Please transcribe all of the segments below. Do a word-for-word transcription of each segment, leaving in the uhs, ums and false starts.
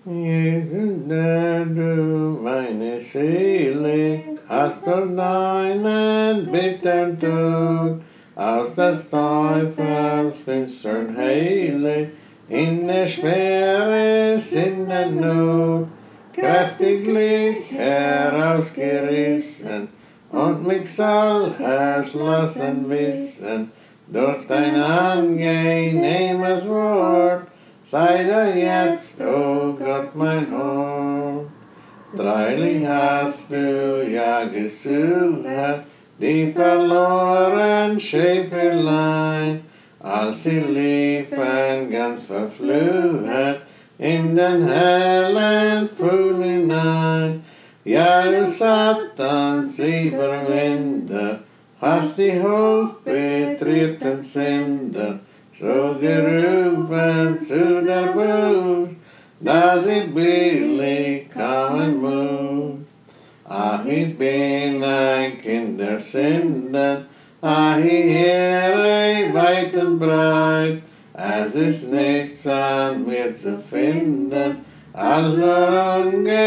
Jesus, der du meine Seele hast durch deinen bittern Tod aus des Teufels finstern Heile in der Schwere in der Not kräftiglich herausgerissen und mich soll es lassen wissen durch dein angenehmes Wort. Sei da jetzt, o oh Gott, mein Hort. Treulich hast du ja gesucht, die verloren Schäferlein, als sie liefen ganz verflucht in den hellen Pfuhl hinein. Ja, du Satans Überwinder, hast die hochbetriebten Sünder so gerufen zu der Buß, dass ich billig kommen muss. Ach, ich bin ein Kind der Sünden, ach, ich höre weit und breit, es ist nichts an mir zu finden, als nur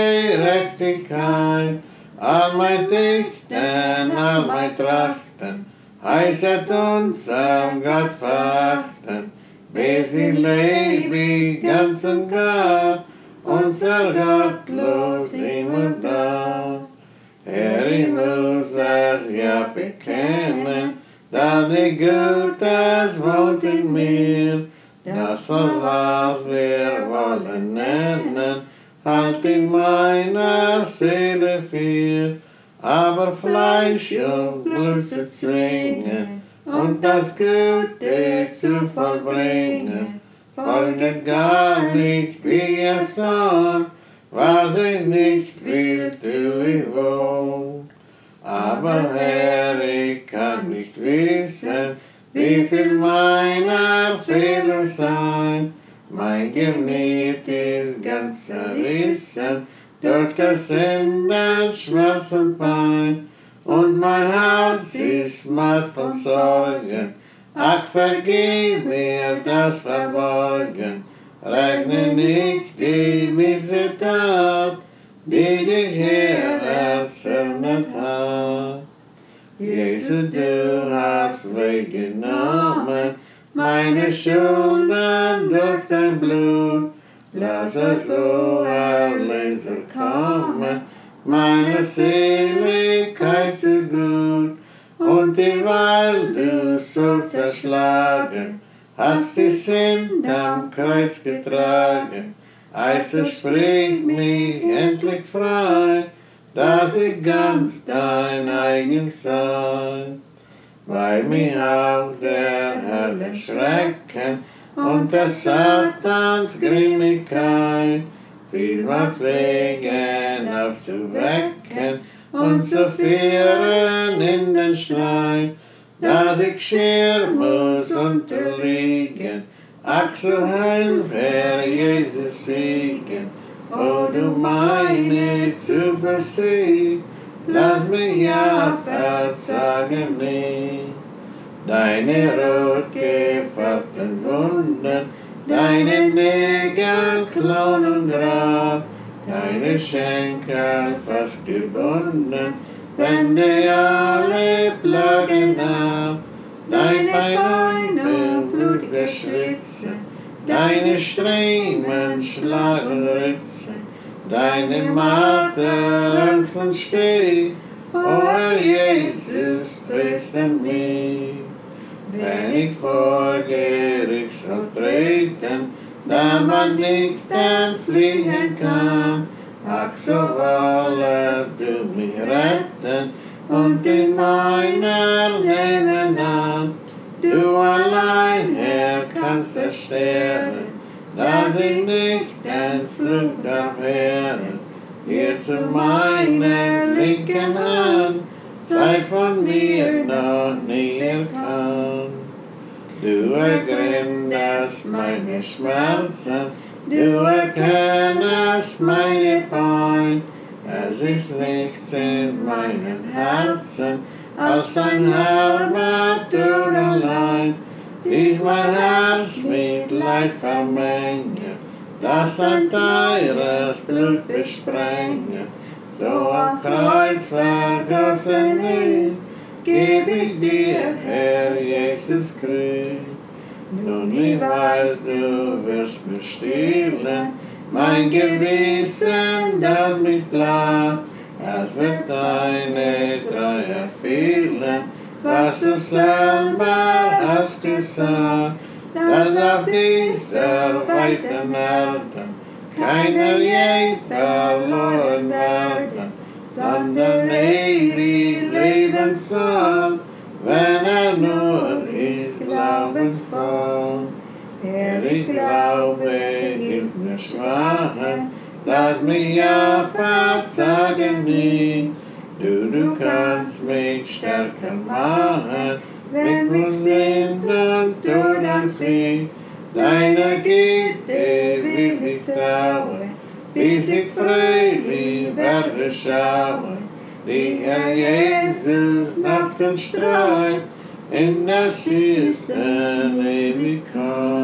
Ungerechtigkeit. All mein Dichten, all mein Trachten, heißet unserem Gott verachten, bis ich lebe ganz und gar, unser Gottlos immer da. Herr, ich muss es ja bekennen, dass ich Gutes wohnt in mir, das von was wir wollen nennen, halt in meiner Seele viel. Aber Fleisch und Blut zu zwingen und das Gute zu vollbringen, folgt gar nicht, wie es soll, was ich nicht will, tu ich wohl. Aber Herr, ich kann nicht wissen, wie viel meiner Fehler sein, mein Gemüt ist ganz zerrissen, durch das Sünden Schmerz und Pein, und mein Herz ist matt von Sorgen. Ach, vergib mir das Verborgen, rechne nicht die Missetat, die dich Herr erzürnet hat. Jesus, du hast weggenommen meine Schulden durch dein Blut. Lass es so Erlöser kommen, meine Seligkeit zu gut. Und dieweil du so zerschlagen, hast die Sünden am Kreuz getragen. Also sprich mich endlich frei, dass ich ganz dein eigen sei. Weil mich auch der Hölle Schrecken und des Satans Grimmigkeit vielmal pflegen aufzuwecken und zu führen in den Streit, dass ich schier muss unterliegen. Ach, so hilf, Herr Jesus, siegen, o du meine Zuversicht, lass mich ja verzagen nicht. Deine rot gefärbten Wunden, deine Nägel, Klauen und Grab, deine Schenkel fast gebunden, wende alle Plagen ab. Deine Beine blutgeschwitze, deine Striemen Schlag und Ritze, deine Marter, Angst und Steh, o Herr Jesus, tröst an mich. Wenn ich vor Gericht soll treten, da man nicht entfliehen kann, ach, so wollest du mich retten und in meiner Leben an. Du allein, Herr, kannst ersterben, dass ich nicht entflucht darf werden. Hier zu meiner linken Hand, sei von mir noch nie erkannt. Du ergründest meine Schmerzen, du erkennst meine Pein. Es ist nichts in meinem Herzen, als dein Heimattur allein. Dies mein Herz mit Leid vermengt, das ein teures Blut besprenge, so am Kreuz vergossen ist, geb ich dir, Herr Jesus Christ. Nun ich weiß, du wirst mir stillen, mein Gewissen, das mich plagt, es wird deine Treue erfüllen, was du selber hast gesagt, dass auf dieser weiten Erde keiner je verloren werden, sondern ewig leben soll, wenn er nur ist glaubensvoll. Herr, ich glaube, hilf mir schwachen, lass mich ja verzagen nie. Du, du kannst mich stärker machen, wenn wir sind und Tod entfliehen. Deiner Güte will ich trauen, bis ich fröhlich werde schauen. Die Herr Jesus Nacht und Streit in der süßen Ewigkeit.